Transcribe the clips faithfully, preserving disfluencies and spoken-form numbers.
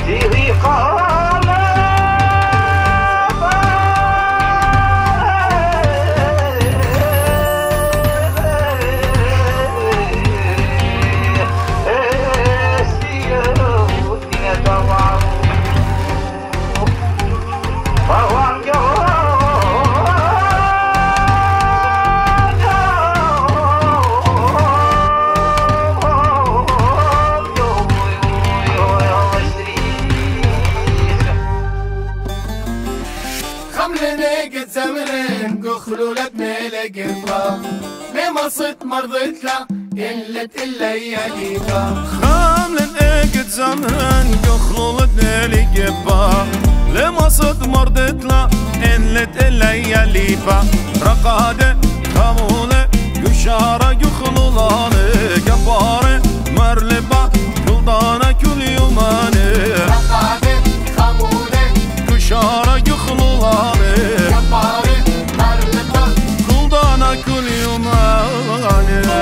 خلولت ملقبا لما صرت مرضت لا قلت الليالي خاملن اقد زمرن خلولت ملقبا لما صرت مرضت لا قلت الليالي رقادة خامولة يشارة يخلولانة كبارة مرلبة كلدانة كل يومانة رقادة خامولة يشارة يخلولانة كبارة كل يوم أنا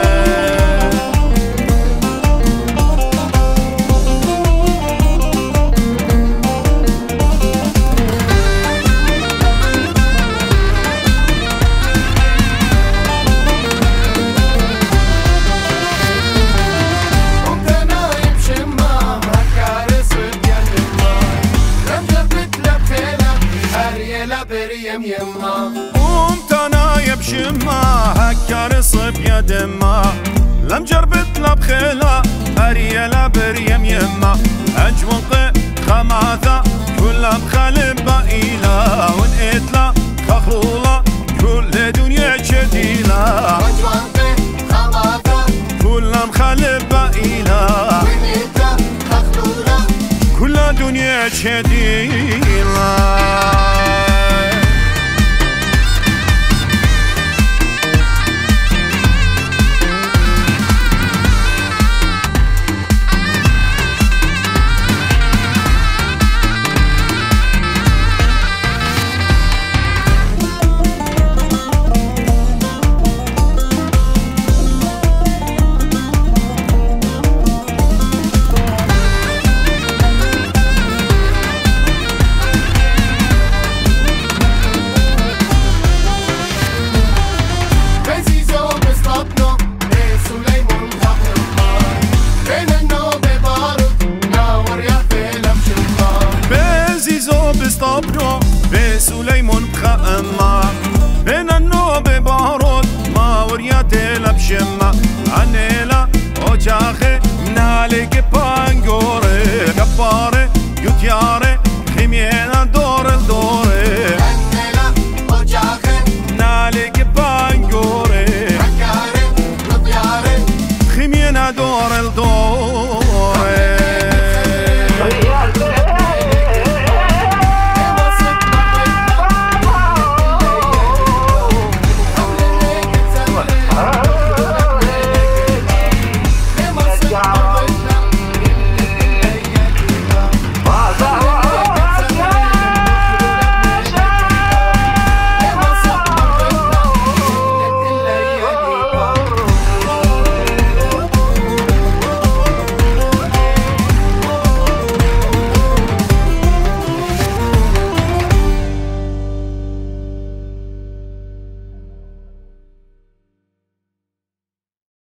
وانت نايم شمام هكار صبيان الله لم جبت لبخيلة أريلا بريم يما بشما هكار صبيا دما لم جربت لبخيلا أريلا بريم يما أجوق خماثة كل بخلب بائلة ونقتلا خخلولا كل دنيا جديلة أجوق خماثة كل بخلب بائلة ونقتلا خخلولا كل دنيا جديلة بستبرو بسليمون بخأما بين النوب بارود ما وريات لبشما عنيلا وجاخي منالك بانجوري كباري يوتياري خمينا دور الدوري عنيلا وجاخي منالك بانجوري كباري يوتياري خمينا دور الدوري